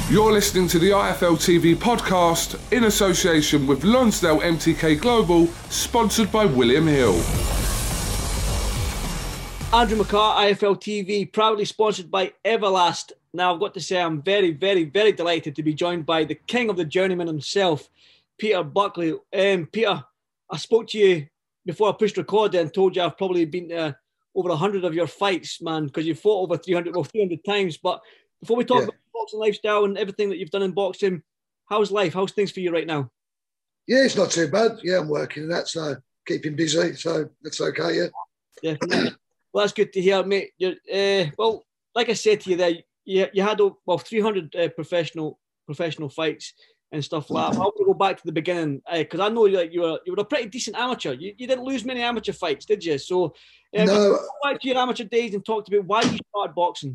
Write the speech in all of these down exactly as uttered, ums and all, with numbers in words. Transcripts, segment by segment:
You're listening to the I F L T V podcast in association with Lonsdale M T K Global, sponsored by William Hill. Andrew McCart, I F L T V, proudly sponsored by Everlast. Now, I've got to say, I'm very, very, very delighted to be joined by the king of the journeyman himself, Peter Buckley. Um, Peter, I spoke to you before I pushed record and told you I've probably been to over one hundred of your fights, man, because you've fought over three hundred, well, three hundred times. But before we talk yeah. about boxing lifestyle and everything that you've done in boxing, how's life? How's things for you right now? Yeah, it's not too bad. Yeah, I'm working and that, so keeping busy, so that's okay, yeah. Yeah, well, that's good to hear, mate. You're, uh, well, like I said to you there, you, you had, well, three hundred uh, professional professional fights and stuff like that. I want to go back to the beginning, because uh, I know like, you were you were a pretty decent amateur. You, you didn't lose many amateur fights, did you? So um, no. Go back to your amateur days and talk about why you started boxing.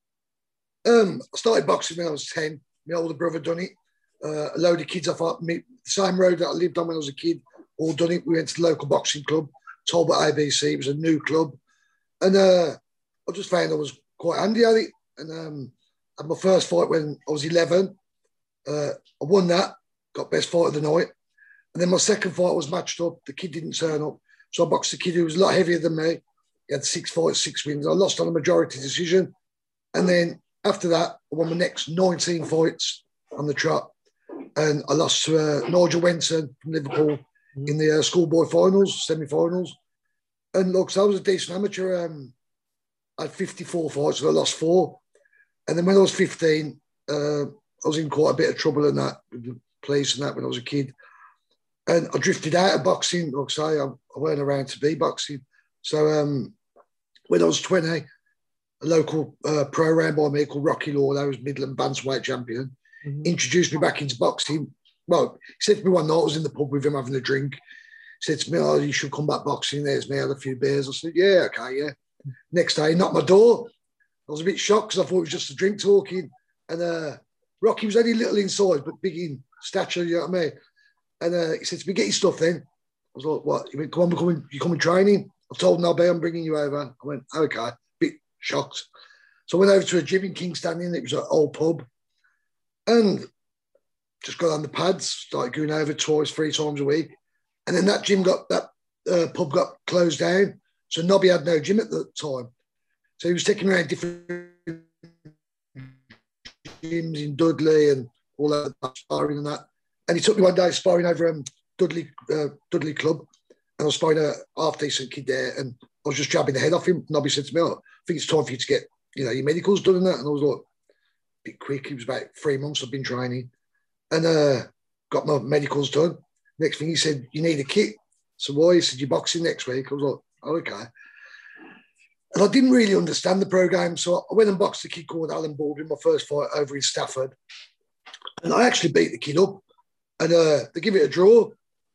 Um, I started boxing when I was ten. My older brother done it. Uh, a load of kids off up me, the same road that I lived on when I was a kid, all done it. We went to the local boxing club, Talbot A B C. It was a new club. And uh, I just found I was quite handy at it. And um, I had my first fight when I was eleven. Uh, I won that, got best fight of the night. And then my second fight was matched up. The kid didn't turn up. So I boxed a kid who was a lot heavier than me. He had six fights, six wins. I lost on a majority decision. And then after that, I won my next nineteen fights on the trot. And I lost to uh, Nigel Wenson from Liverpool in the uh, schoolboy finals, semi-finals. And look, so I was a decent amateur. Um, I had fifty-four fights and I lost four. And then when I was fifteen, uh, I was in quite a bit of trouble in that, with the police and that when I was a kid. And I drifted out of boxing. Like I say, I, I weren't around to be boxing. So um, when I was twenty, a local uh, pro ran by me called Rocky Law, that was Midland Bantamweight champion, mm-hmm. introduced me back into boxing. Well, he said to me one night, I was in the pub with him having a drink. He said to me, oh, you should come back boxing. There's me, I had a few beers. I said, yeah, okay, yeah. Next day, he knocked my door. I was a bit shocked because I thought it was just a drink talking. And uh, Rocky was only little in size, but big in stature, you know what I mean? And uh, he said to me, get your stuff then. I was like, what? He went, come on, we're coming, you coming training? I told him, I'll be, I'm bringing you over. I went, okay, bit shocked. So I went over to a gym in King Standing. It was an old pub. And just got on the pads, started going over twice, three times a week. And then that gym got, that uh, pub got closed down. So Nobby had no gym at the time. So he was taking me around different gyms in Dudley and all that sparring and that. And he took me one day sparring over um, Dudley uh, Dudley Club. And I was sparring a half-decent kid there. And I was just jabbing the head off him. Nobby said to me, oh, I think it's time for you to get, you know, your medicals done and that. And I was like, a bit quick. It was about three months I've been training. And uh, got my medicals done. Next thing he said, you need a kit. So why? He said, you're boxing next week. I was like, oh, okay. And I didn't really understand the program. So I went and boxed a kid called Alan Baldwin, my first fight over in Stafford. And I actually beat the kid up. And uh, they give it a draw.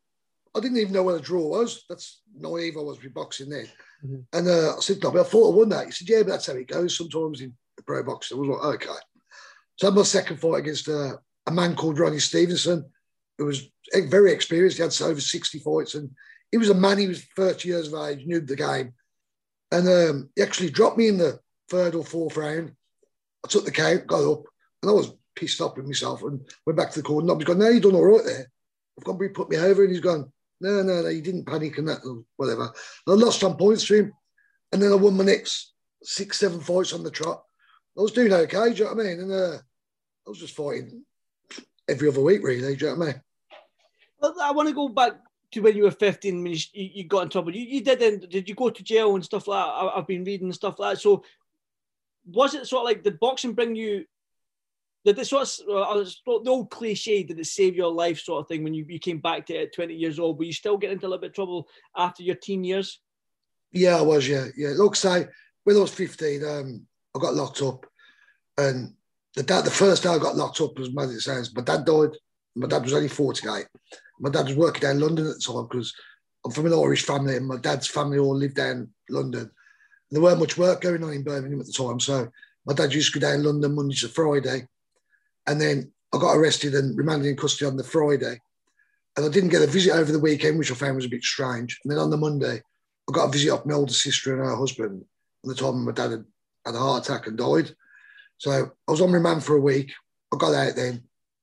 I didn't even know what a draw was. That's naive I was with boxing then. Mm-hmm. And uh, I said, no, but I thought I won that. He said, yeah, but that's how it goes sometimes in the pro boxing. I was like, okay. So I had my second fight against uh, a man called Ronnie Stevenson, who was very experienced. He had over sixty fights. And he was a man, he was thirty years of age, knew the game. And um, he actually dropped me in the third or fourth round. I took the count, got up, and I was pissed off with myself and went back to the corner. And he's gone, no, you've done all right there. I've gone, he put me over. And he's gone, no, no, no, you didn't panic and that, or whatever. And I lost on points to him. And then I won my next six, seven fights on the trot. I was doing okay, do you know what I mean? And uh, I was just fighting every other week, really, do you know what I mean? Well, I want to go back to when you were fifteen, when you, you got in trouble. You, you did, did you go to jail and stuff like that? I, I've been reading and stuff like that. So was it sort of like, did boxing bring you, did it sort of, uh, the old cliche, did it save your life sort of thing when you, you came back to it at twenty years old? Were you still getting into a little bit of trouble after your teen years? Yeah, I was, yeah. yeah. Look, say, when I was fifteen, um, I got locked up. And the, dad, the first day I got locked up, as mad as it sounds, my dad died. My dad was only forty-eight. My dad was working down in London at the time because I'm from an Irish family and my dad's family all lived down London. And there weren't much work going on in Birmingham at the time. So my dad used to go down London Monday to Friday. And then I got arrested and remanded in custody on the Friday. And I didn't get a visit over the weekend, which I found was a bit strange. And then on the Monday, I got a visit off my older sister and her husband. At the time, my dad had had a heart attack and died. So I was on remand for a week. I got out then.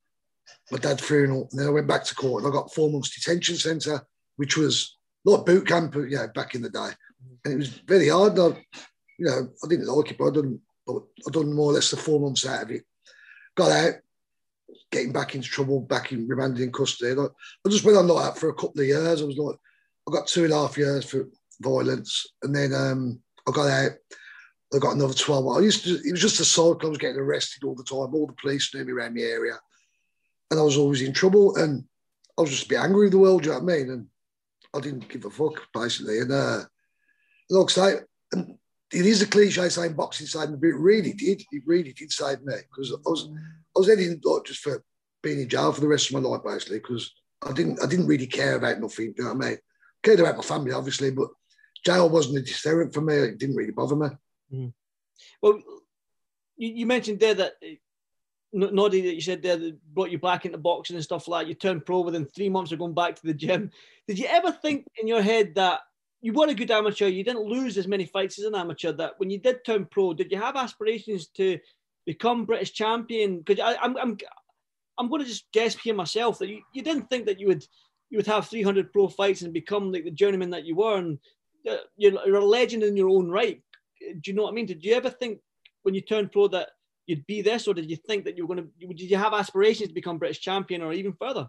My dad's funeral, and then I went back to court, and I got four months detention centre, which was like boot camp, you know, back in the day, and it was very hard. I, you know, I didn't like it, but I done, but I done more or less the four months out of it. Got out, getting back into trouble, back in remanded in custody. I, I just went on like that for a couple of years. I was like, I got two and a half years for violence, and then um, I got out. I got another twelve. I used to. It was just a cycle. I was getting arrested all the time. All the police knew me around the area, and I was always in trouble. And I was just a bit angry with the world. Do you know what I mean? And I didn't give a fuck basically. And uh, like I say, and it is a cliche saying boxing saved me, but it really did. It really did save me because I was I was heading like just for being in jail for the rest of my life basically because I didn't I didn't really care about nothing. Do you know what I mean? I cared about my family obviously, but jail wasn't a deterrent for me. It didn't really bother me. Mm. Well, you, you mentioned there that Noddy, that you said there that brought you back into boxing and stuff like that. You turned pro within three months of going back to the gym. Did you ever think in your head that you were a good amateur, you didn't lose as many fights as an amateur, that when you did turn pro, did you have aspirations to become British champion? Because I'm, I'm, I'm going to just guess here myself that you, you didn't think that you would you would have three hundred pro fights and become like the journeyman that you were, and you're, you're a legend in your own right. Do you know what I mean? Did you ever think when you turned pro that you'd be this, or did you think that you were going to? Did you have aspirations to become British champion, or even further?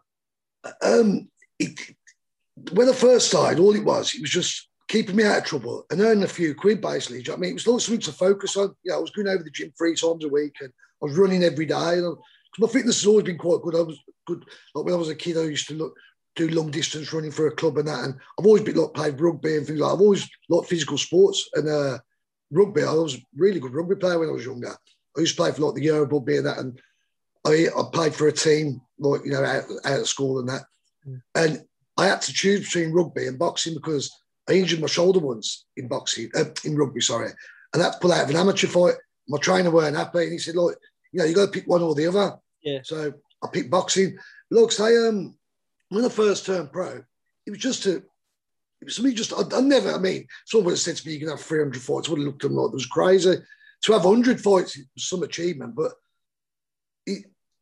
Um, it, when I first started, all it was, it was just keeping me out of trouble and earning a few quid, basically. Do you know what I mean? It was not something to focus on. Yeah, I was going over the gym three times a week, and I was running every day. And I, my fitness has always been quite good. I was good. Like when I was a kid, I used to look. do long distance running for a club and that, and I've always been like played rugby and things like that. I've always liked physical sports and uh, rugby. I was a really good rugby player when I was younger. I used to play for like the Euro rugby and that, and I, I played for a team like you know out, out of school and that. Mm. And I had to choose between rugby and boxing because I injured my shoulder once in boxing, uh, in rugby, sorry, and I had to pull out of an amateur fight. My trainer weren't happy, and he said, "Look, you know, you got to pick one or the other." Yeah. So I picked boxing. Look, say um. When I first turned pro, it was just to, it was something just, I, I never, I mean, someone would have said to me, you can have three hundred fights. I would have looked at them like it was crazy. To have one hundred fights was some achievement, but it,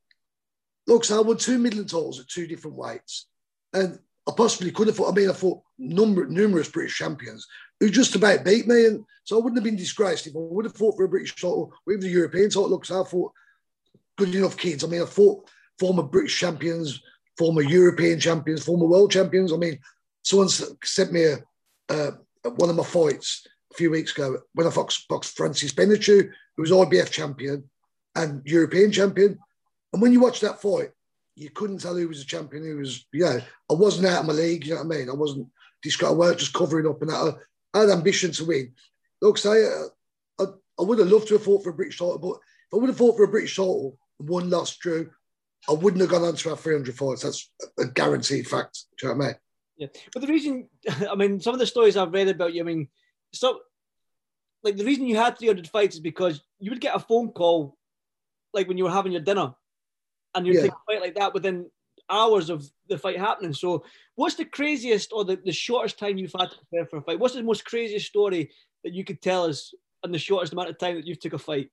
look, so I won two Midland titles at two different weights. And I possibly could have fought, I mean, I fought number, numerous British champions who just about beat me. And so I wouldn't have been disgraced if I would have fought for a British title or even the European title. Look, so I fought good enough kids. I mean, I fought former British champions, former European champions, former world champions. I mean, someone sent me a, uh, one of my fights a few weeks ago when I boxed, boxed Francis Beneteau, who was I B F champion and European champion. And when you watch that fight, you couldn't tell who was a champion, who was, you know, I wasn't out of my league, you know what I mean? I wasn't, I weren't just covering up and that. I had ambition to win. Look, say, uh, I, I would have loved to have fought for a British title, but if I would have fought for a British title, one lost, drew, I wouldn't have gone on to have three hundred fights. That's a guaranteed fact. Do you know what I mean? Yeah. But the reason, I mean, some of the stories I've read about you, I mean, so, like, the reason you had three hundred fights is because you would get a phone call, like, when you were having your dinner, and you'd yeah. take a fight like that within hours of the fight happening. So what's the craziest or the, the shortest time you've had to prepare for a fight? What's the most craziest story that you could tell us in the shortest amount of time that you took a fight?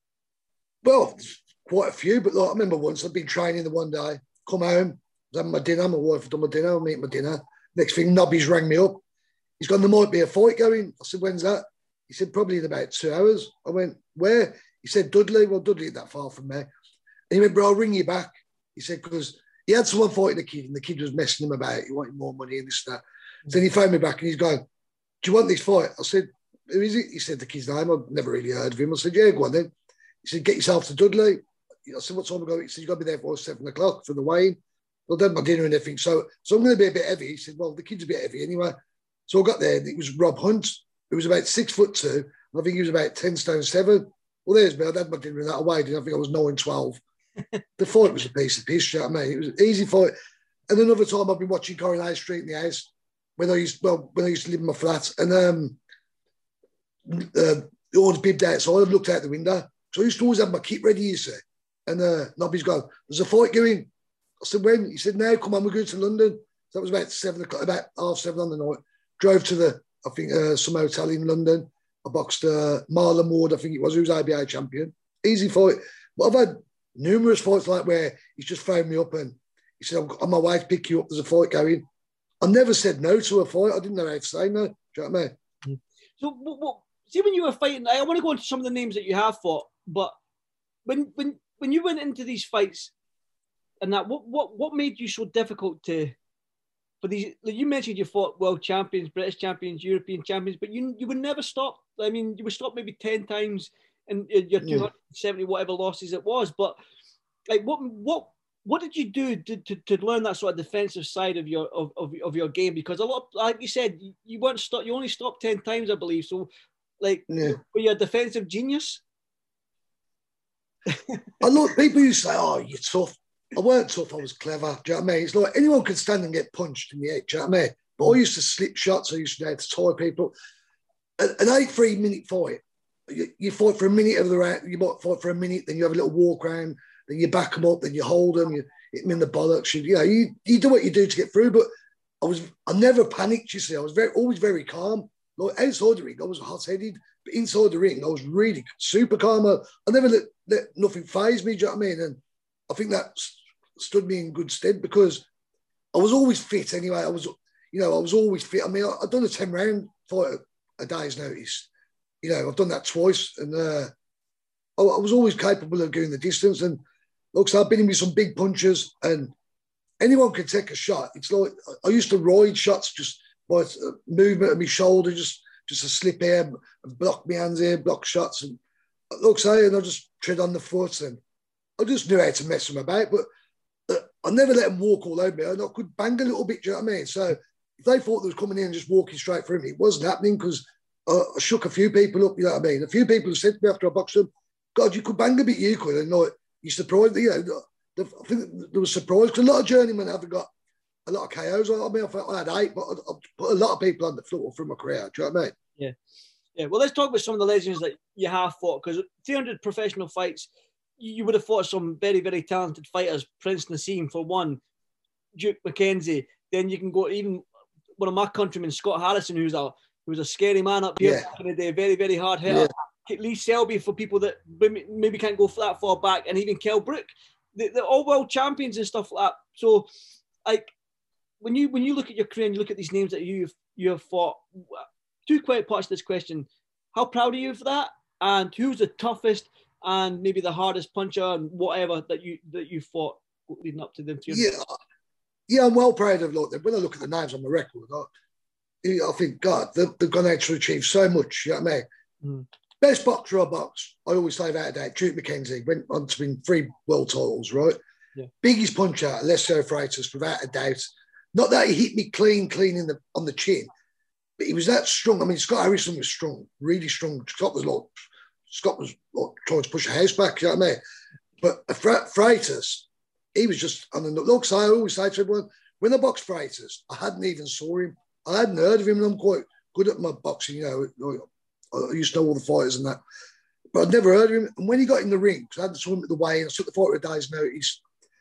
Well, quite a few, but like, I remember once I'd been training the one day, come home, was having my dinner, my wife had done my dinner, I'm eating my dinner. Next thing, Nobby's rang me up. He's gone, there might be a fight going. I said, when's that? He said, probably in about two hours. I went, where? He said, Dudley. Well, Dudley ain't that far from me. And he went, bro, I'll ring you back. He said, because he had someone fighting the kid and the kid was messing him about. He wanted more money and this and that. Mm-hmm. So then he phoned me back and he's going, do you want this fight? I said, who is it? He said, the kid's name. I've never really heard of him. I said, yeah, go on then. He said, get yourself to Dudley. I said, what time I go? He said, you've got to be there for seven o'clock for the weigh-in. Well, I've done my dinner and everything. So, so I'm going to be a bit heavy. He said, well, the kid's a bit heavy anyway. So I got there and it was Rob Hunt, who was about six foot two. And I think he was about ten stone seven. Well, there's me. I'd had my dinner and that. I weighed in. I think I was nine twelve. The fight was a piece of piss, you know what I mean? It was an easy fight. And another time I've been watching Coronation Street in the house when I used, well, when I used to live in my flat. And um, uh, all the bibbed outside. I've looked out the window. So I used to always have my kit ready, you see. And uh, Nobby's gone, there's a fight going. I said, when? He said, now, come on, we're going to London. So that was about seven o'clock, about half seven on the night. Drove to the, I think, uh, some hotel in London. I boxed uh, Marlon Ward, I think it was, who was I B A champion. Easy fight. But I've had numerous fights like where he's just phoned me up and he said, I'm on my way to pick you up. There's a fight going. I never said no to a fight. I didn't know how to say no. Do you know what I mean? So, what, what, see, when you were fighting, I want to go into some of the names that you have fought, but when when when you went into these fights and that, what what what made you so difficult to for these? Like you mentioned, you fought world champions, British champions, European champions, but you you would never stop. I mean, you would stop maybe ten times in your two hundred seventy whatever losses it was, but like what what what did you do to, to, to learn that sort of defensive side of your of, of, of your game? Because a lot, like you said, you weren't stop. You only stopped ten times, I believe. So, like, yeah. Were you a defensive genius? I look, people used to say, "Oh, you're tough." I weren't tough. I was clever. Do you know what I mean? It's like anyone could stand and get punched in the head. Do you know what I mean? But I used to slip shots. I used to be able to tie people. An eight three minute fight. You, you fight for a minute of the round. You might fight for a minute, then you have a little walk around. Then you back them up, then you hold them, you hit them in the bollocks. You, you know, you, you do what you do to get through. But I was, I never panicked. You see, I was very, always very calm. Like outside the ring, I was hot-headed, but inside the ring, I was really super calm. I, I never let, let nothing faze me. Do you know what I mean? And I think that stood me in good stead because I was always fit. Anyway, I was, you know, I was always fit. I mean, I, I've done a ten round fight a, a day's notice. You know, I've done that twice, and uh, I, I was always capable of going the distance. And look, so I've been in with some big punches, and anyone can take a shot. It's like I used to ride shots just by movement of my shoulder, just just a slip here, block my hands here, block shots, and look, so and I just tread on the foot, and I just knew how to mess them about. But uh, I never let them walk all over me, and I could bang a little bit. Do you know what I mean? So if they thought they was coming in and just walking straight through me, it wasn't happening because uh, I shook a few people up. You know what I mean? A few people have said to me after I boxed them, "God, you could bang a bit, you could," and like. You surprised, you know, the, I think there was surprise because a lot of journeymen haven't got a lot of K Os. I mean, I had eight, but I, I put a lot of people on the floor from my career. Do you know what I mean? Yeah. Yeah. Well, let's talk about some of the legends that you have fought because three hundred professional fights, you would have fought some very, very talented fighters. Prince Naseem, for one, Duke McKenzie. Then you can go even one of my countrymen, Scott Harrison, who's a who was a scary man up here yeah. back in the day, very, very hard hitter. Yeah. Lee Selby for people that maybe can't go that far back, and even Kell Brook, they're all world champions and stuff like that. So, like when you when you look at your career and you look at these names that you you have fought, two quick parts to this question: how proud are you for that? And who's the toughest and maybe the hardest puncher and whatever that you that you fought leading up to them? Yeah, yeah, I'm well proud of like when I look at the names on the record. I, I think God, they've, they've gone out to achieve so much. You know what I mean? Mm. Best boxer I box, I always say that day, Duke McKenzie, went on to win three world titles, right? Yeah. Biggest puncher, Alessio Freitas, without a doubt. Not that he hit me clean, clean in the on the chin, but he was that strong. I mean, Scott Harrison was strong, really strong. Scott was like, Scott was like trying to push a house back, you know what I mean? But Freitas, he was just on the look. So I always say to everyone, when I boxed Freitas, I hadn't even saw him. I hadn't heard of him, and I'm quite good at my boxing, you know. I used to know all the fighters and that, but I'd never heard of him. And when he got in the ring, because I hadn't saw him at the weigh-in, I took the fight with a day's notice.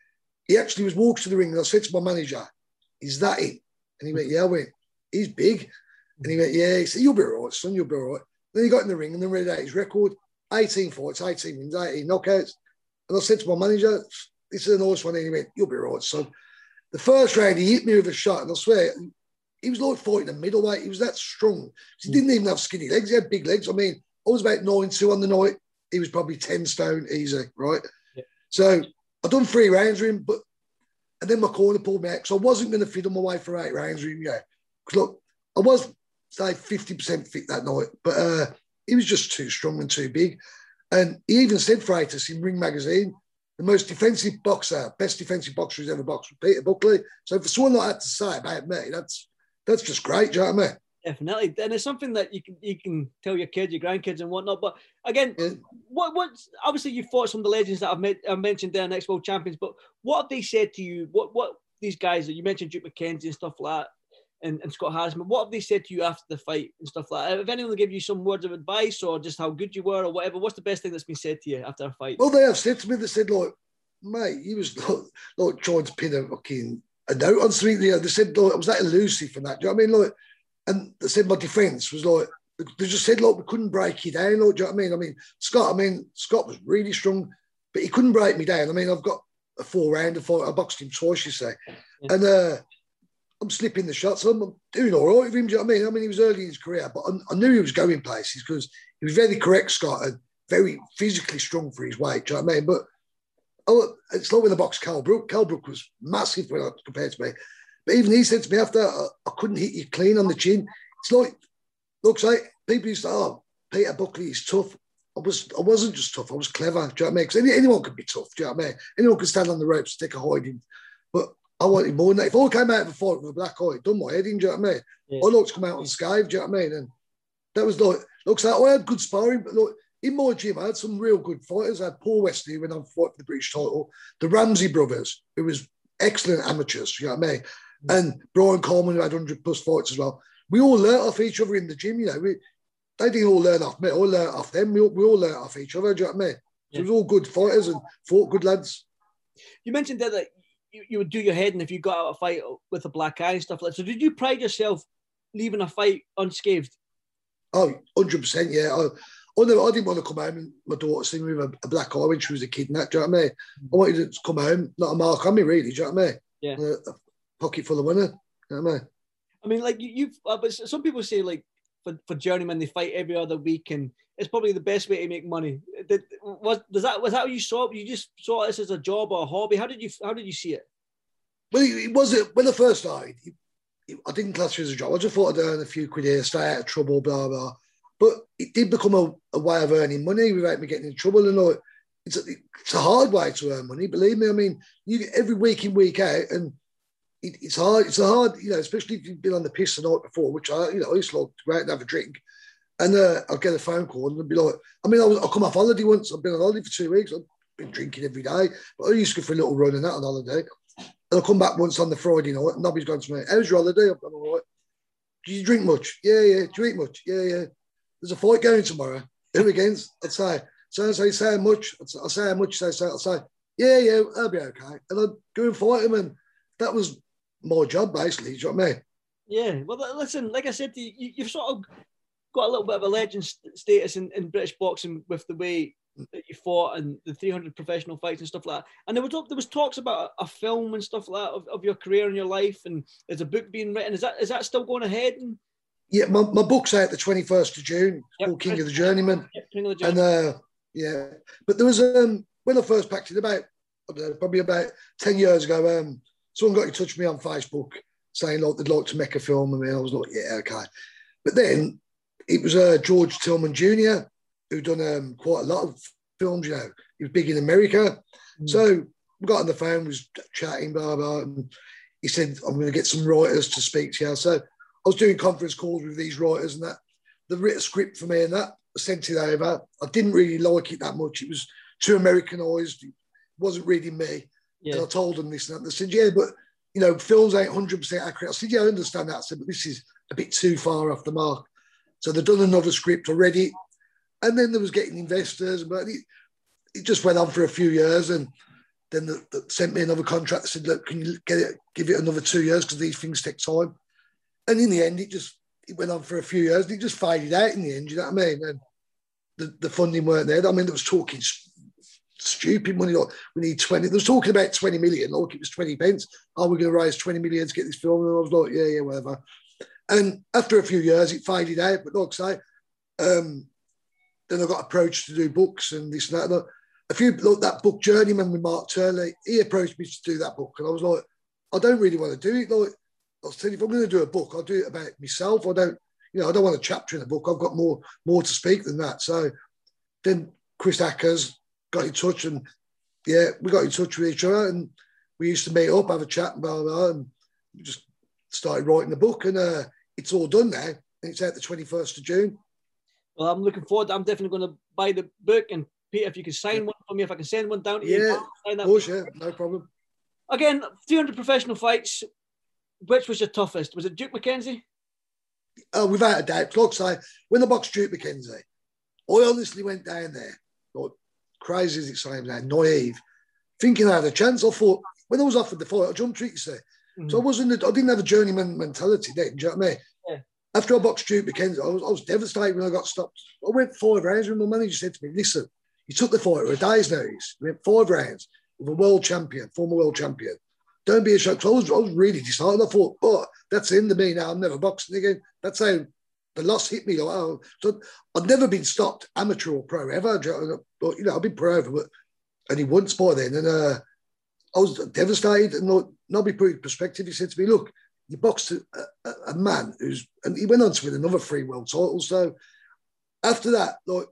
He actually was walking to the ring, and I said to my manager, "Is that him?" And he went, "Yeah." I went, "He's big." And he went, "Yeah." He said, "You'll be all right, son. You'll be all right." Then he got in the ring and then read out his record: eighteen fights, eighteen wins, eighteen knockouts. And I said to my manager, "This is a nice one." And he went, "You'll be all right, son." The first round, he hit me with a shot, and I swear. He was like fighting a middleweight. He was that strong. He didn't even have skinny legs. He had big legs. I mean, I was about nine two on the night. He was probably ten stone easy, right? Yeah. So I done three rounds with him, but and then my corner pulled me out because I wasn't going to fiddle my way for eight rounds with him. Yeah, because look, I was say fifty percent fit that night, but uh, he was just too strong and too big. And he even said Freitas in Ring Magazine, the most defensive boxer, best defensive boxer he's ever boxed with Peter Buckley. So for someone like that to say about me, that's That's just great, do you know what I mean? Definitely. And it's something that you can you can tell your kids, your grandkids and whatnot. But again, yeah. what what's obviously you fought some of the legends that I've, met, I've mentioned there, next world champions, but what have they said to you? What what these guys that you mentioned, Duke McKenzie and stuff like that, and, and Scott Harrison, what have they said to you after the fight and stuff like that? Have anyone give you some words of advice or just how good you were or whatever? What's the best thing that's been said to you after a fight? Well, they have said to me, they said, like, mate, he was like, like trying to pin a fucking a note on something. You know, they said, like, I was that elusive and that. Do you know what I mean? Like, and they said my defence was like, they just said, like, we couldn't break you down. Like, do you know what I mean? I mean, Scott, I mean, Scott was really strong. but he couldn't break me down. I mean, I've got a four rounder fight. I boxed him twice, you say, Yeah. and uh, I'm slipping the shots. I'm doing all right with him. Do you know what I mean? I mean, he was early in his career, but I, I knew he was going places because he was very correct, Scott, and very physically strong for his weight. Do you know what I mean? But oh, it's like when I boxed Cal Brook. Cal Brook was massive when I, compared to me. But even he said to me after, I, I couldn't hit you clean on the chin. It's like, looks like people used to, oh, Peter Buckley is tough. I was, I wasn't just tough. I was clever. Do you know what I mean? Because any, anyone could be tough. Do you know what I mean? Anyone could stand on the ropes, stick a hiding. But I wanted more than that. If I came out of a fight with a black eye, it done my head in. Do you know what I mean? Yeah. I like to come out unscathed. Do you know what I mean? And that was like, looks like I had good sparring, but look, in my gym, I had some real good fighters. I had Paul Wesley when I'm fighting for the British title, the Ramsey brothers, who was excellent amateurs. You know what I mean? Mm. And Brian Coleman, who had one hundred plus fights as well. We all learnt off each other in the gym. You know, we, they didn't all learn off me. I learnt off them. We all, we all learnt off each other. Do you know what I mean? So yeah. It was all good fighters and fought good lads. You mentioned there that you, you would do your head, and if you got out of a fight with a black eye and stuff like that. So did you pride yourself leaving a fight unscathed? Oh, one hundred percent, yeah. I, I, never, I didn't want to come home and my daughter see me with a, a black eye when she was a kid and that, do you know what I mean? I wanted to come home, not a mark on me, really, do you know what I mean? Yeah. A, a pocket full of money, you know what I mean? I mean, like, you, you've, uh, but some people say, like, for, for journeymen, they fight every other week, and it's probably the best way to make money. Did, was, does that, was that how you saw it? You just saw this as a job or a hobby? How did you, how did you see it? Well, it, it wasn't, when I first started, it, it, I didn't class it as a job. I just thought I'd earn a few quid here, stay out of trouble, blah, blah. But it did become a, a way of earning money without me getting in trouble. And all. It's a, it's a hard way to earn money, believe me. I mean, you get every week in, week out, and it, it's hard. It's a hard, you know, especially if you've been on the piss the night before, which I, you know, I used to like to go out and have a drink. And uh, I'll get a phone call and I'd be like, I mean, I was, I'll come off holiday once. I've been on holiday for two weeks. I've been drinking every day. But I used to go for a little run and that on holiday. And I'll come back once on the Friday night and Nobby's gone to me, how's your holiday? I've gone, all right. Do you drink much? Yeah, yeah. Do you eat much? Yeah, yeah. There's a fight going tomorrow. Who against? I'd say, so I say, say how much? I'd say, I'll say how much. Say, say, I'll say, yeah, yeah, I'll be okay. And I'd go and fight him. And that was my job, basically. Do you know what I mean? Yeah. Well, listen, like I said, you, you've sort of got a little bit of a legend status in, in British boxing with the way that you fought and the three hundred professional fights and stuff like that. And there was there was talks about a, a film and stuff like that of, of your career and your life, and there's a book being written. Is that is that still going ahead? And yeah, my, my book's out the twenty-first of June. It's yep. called King of the Journeyman. Yep, King of the Journeyman. And uh, yeah, but there was um when I first packed it about I don't know, probably about ten years ago. Um, someone got in touch with me on Facebook saying like they'd like to make a film of me. I was like, yeah, okay. But then it was uh, George Tillman Junior who'd done um, quite a lot of films. You know, he was big in America. Mm. So we got on the phone, was chatting, blah blah, and he said, "I'm going to get some writers to speak to you." So I was doing conference calls with these writers and that. They wrote a script for me and that. I sent it over. I didn't really like it that much. It was too Americanized. It wasn't really me. Yeah. And I told them this and that. They said, yeah, but, you know, films ain't one hundred percent accurate. I said, yeah, I understand that. I said, but this is a bit too far off the mark. So they've done another script already. And then there was getting investors. But it, it just went on for a few years. And then they, they sent me another contract. They said, look, can you get it, give it another two years because these things take time. And in the end, it just it went on for a few years and it just faded out in the end, you know what I mean? And the, the funding weren't there. I mean, there was talking stupid money, like we need twenty. There was talking about twenty million, like it was twenty pence. Oh, we're going to raise twenty million to get this film. And I was like, yeah, yeah, whatever. And after a few years, it faded out. But like I say, um, then I got approached to do books and this and that. And a few, like that book, Journeyman with Mark Turley, he approached me to do that book. And I was like, I don't really want to do it. Like, I said, if I'm going to do a book, I'll do it about myself. I don't, you know, I don't want a chapter in a book. I've got more more to speak than that. So then Chris Ackers got in touch and, yeah, we got in touch with each other and we used to meet up, have a chat and blah, blah, blah, and we just started writing the book and uh, it's all done now. It's out the twenty-first of June. Well, I'm looking forward. I'm definitely going to buy the book. And Peter, if you can sign one for me, if I can send one down to yeah, you. Yeah, of course, yeah, no problem. Again, three hundred professional fights. Which was your toughest? Was it Duke McKenzie? Oh, without a doubt. Like I say, when I boxed Duke McKenzie, I honestly went down there, like crazy as it sounds now, naive, thinking I had a chance. I thought, when I was offered the fight, I jumped treat, you say. Mm-hmm. So I wasn't, I didn't have a journeyman mentality then, do you know what I mean? Yeah. After I boxed Duke McKenzie, I was, I was devastated when I got stopped. I went five rounds when my manager said to me, listen, You took the fight at a day's notice. You went five rounds with a world champion, former world champion. Don't be ashamed. I was, I was really disheartened. I thought, oh, that's the end of me now. I'm never boxing again. That's how the loss hit me. Like, oh, so I've never been stopped, amateur or pro, ever. But, you know, I've been pro over, but only once by then. And uh, I was devastated. And like, Nobby put it in perspective. He said to me, look, you boxed a, a, a man who's, and he went on to win another three world titles. So after that, like,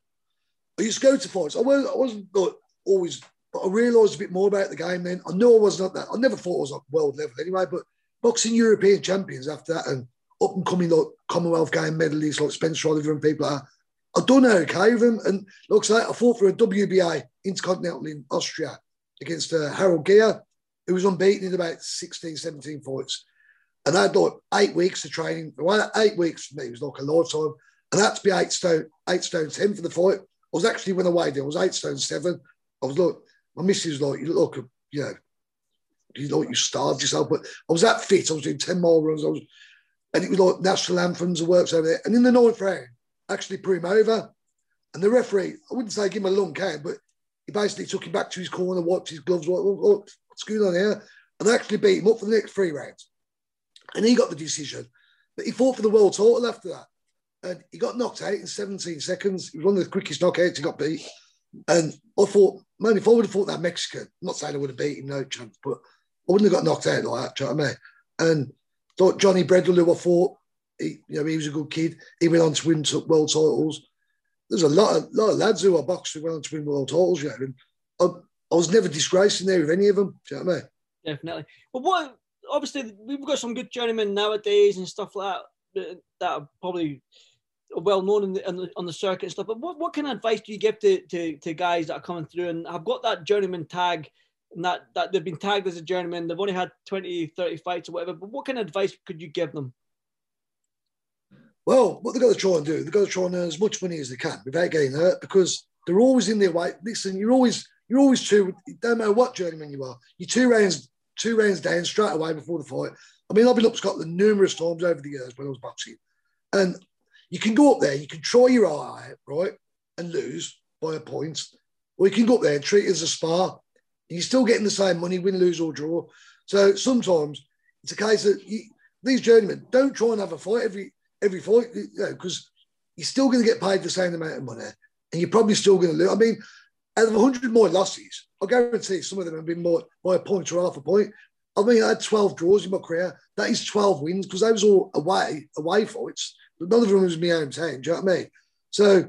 I used to go to fights. I wasn't, I wasn't like, always, but I realised a bit more about the game then. I knew I was not that. I never thought I was like world level anyway, but boxing European champions after that and up and coming like Commonwealth game medalists like Spencer Oliver and people like that, I've done okay with them. And like I say, I fought for a W B A Intercontinental in Austria against uh, Harold Gear, who was unbeaten in about sixteen, seventeen fights. And I had like eight weeks of training. Well, eight weeks for me was like a lifetime. And I had to be eight stone, eight stone ten for the fight. I was actually, when I weighed in, I was eight stone seven. I was like, my missus was like, you look, you know, you know, you starved yourself. But I was that fit. I was doing ten mile runs. I was, and it was like national anthems and works over there. And in the ninth round, I actually put him over. And the referee, I wouldn't say give him a long count, but he basically took him back to his corner, wiped his gloves, like, oh, what's going on here? And I actually beat him up for the next three rounds. And he got the decision. But he fought for the world title after that. And he got knocked out in seventeen seconds. He was one of the quickest knockouts he got beat. And I thought, man, if I would have fought that Mexican, I'm not saying I would have beat him, no chance, but I wouldn't have got knocked out like that, do you know what I mean? And thought Johnny Bredel, who I fought, he, you know, he was a good kid. He went on to win world titles. There's a lot of, lot of lads who are boxers who went on to win world titles, you know, and I, I was never disgraced in there with any of them, do you know what I mean? Definitely. But what, obviously, we've got some good journeymen nowadays and stuff like that, that are probably well known in the, on, the, on the circuit and stuff. But what, what kind of advice do you give to, to, to guys that are coming through and have got that journeyman tag and that, that they've been tagged as a journeyman, they've only had twenty, thirty fights or whatever, but what kind of advice could you give them? Well, what they've got to try and do, they've got to try and earn as much money as they can without getting hurt, because they're always in their way. Listen, you're always you're always two, it don't matter what journeyman you are, you're two rounds, two rounds down straight away before the fight. I mean, I've been up to Scotland numerous times over the years when I was boxing. And you can go up there, you can try your eye out, right, and lose by a point. Or you can go up there and treat it as a spar. And you're still getting the same money, win, lose, or draw. So sometimes it's a case that you, these journeymen don't try and have a fight every every fight, you know, because you're still going to get paid the same amount of money and you're probably still going to lose. I mean, out of one hundred more losses, I guarantee some of them have been more by a point or half a point. I mean, I had twelve draws in my career. That is twelve wins because those all away, away fights. But none of them was my hometown, do you know what I mean? So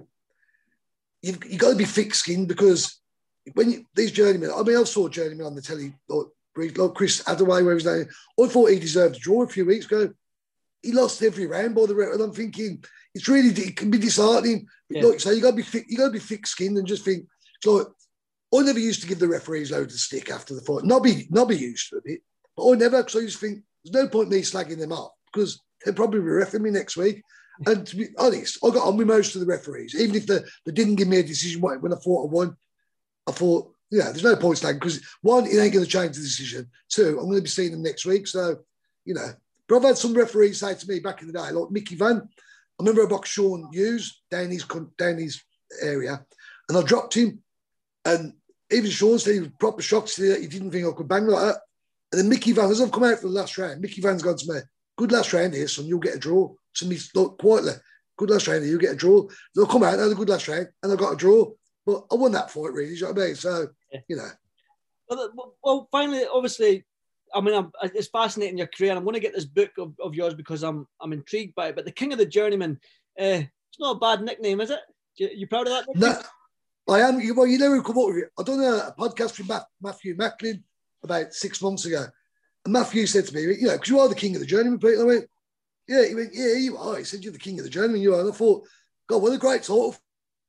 you've, you've got to be thick-skinned because when you, these journeymen, I mean, I saw a journeyman on the telly, like, like Chris Adaway, where he was down. I thought he deserved a draw a few weeks ago. He lost every round by the ref, and I'm thinking it's really it can be disheartening. Yeah. Like you say, you got to be thick, you got to be thick-skinned and just think. It's like I never used to give the referees loads of stick after the fight. Nobby, Nobby used to a bit, but I never because I used to think there's no point me slagging them off because they'll probably be reffing me next week. And to be honest, I got on with most of the referees, even if they, they didn't give me a decision when I thought I won. I thought, yeah, there's no point slagging because one, it ain't going to change the decision. Two, I'm going to be seeing them next week, so you know. But I've had some referees say to me back in the day, like Mickey Van. I remember I boxed Sean Hughes down his, down his area, and I dropped him. And even Sean said he was proper shocked to see that he didn't think I could bang like that. And then Mickey Van, as I've come out for the last round, Mickey Van's gone to me, good last round here, son, you'll get a draw. To me, look, quietly, good last round here, you'll get a draw. They'll come out and have a good last round, and I got a draw. But I won that fight, really, do you know what I mean? So, yeah. you know. Well, well, finally, obviously, I mean, I'm, it's fascinating your career. I'm going to get this book of, of yours because I'm I'm intrigued by it. But the King of the Journeyman, uh, it's not a bad nickname, is it? You, you proud of that nickname? No, I am. Well, you never come up with it. I done a, a podcast with Matthew Macklin about six months ago. And Matthew said to me, you know, because you are the King of the Journeyman, Peter. I went, yeah. He went, yeah, you are. He said, you're the King of the Journeyman, you are. And I thought, God, what a great title.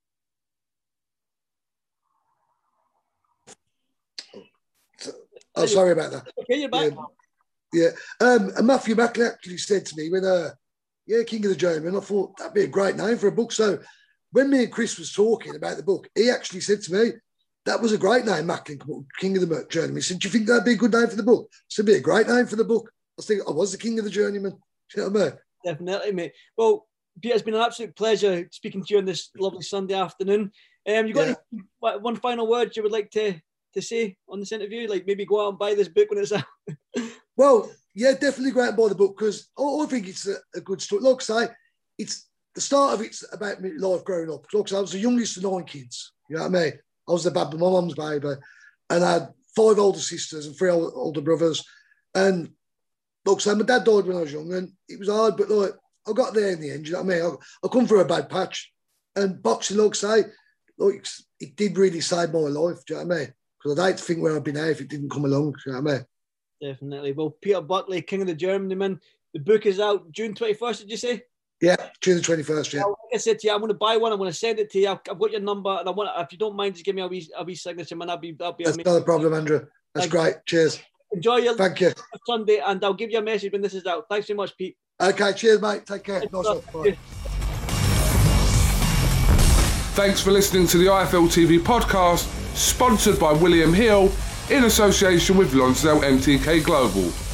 Oh, sorry about that. Okay, you're back. Yeah. yeah. Um, and Matthew Macklin actually said to me, when, uh, yeah, King of the Journeyman, I thought that'd be a great name for a book. So when me and Chris was talking about the book, he actually said to me, that was a great name, Macklin, King of the Journeyman. He said, do you think that'd be a good name for the book? I said, it'd be a great name for the book. I think I was the King of the Journeyman. Do you know what I mean? Definitely, mate. Well, Peter, it's been an absolute pleasure speaking to you on this lovely Sunday afternoon. Um, you got Yeah. any, one final word you would like to, to say on this interview? Like maybe go out and buy this book when it's out. Well, yeah, definitely go out and buy the book because I, I think it's a, a good story. Like I say, it's the start of it's about me life growing up. Like I say, I was the youngest of nine kids. You know what I mean? I was the baby, my mum's baby, and I had five older sisters and three old, older brothers. And like I say, my dad died when I was young, and it was hard, but like I got there in the end. You know what I mean? I, I come through a bad patch, and boxing, like I say, like it did really save my life. Do you know what I mean? Because I'd hate to think where I'd be now if it didn't come along. Do you know what I mean? Definitely. Well, Peter Buckley, King of the Journeyman. The book is out June twenty-first, did you say? Yeah, June the twenty-first, yeah. Well, like I said to you, I'm going to buy one. I'm going to send it to you. I've, I've got your number, and I want, if you don't mind, just give me a wee, a wee signature, man. That'd be, that'd be That's amazing. not a problem, Andrew. That's Thank great. Cheers. Enjoy your Thank you. Sunday, and I'll give you a message when this is out. Thanks very much, Pete. Okay, cheers, mate. Take care. Nice one. Bye. Thanks for listening to the I F L T V podcast, sponsored by William Hill in association with Lonsdale M T K Global.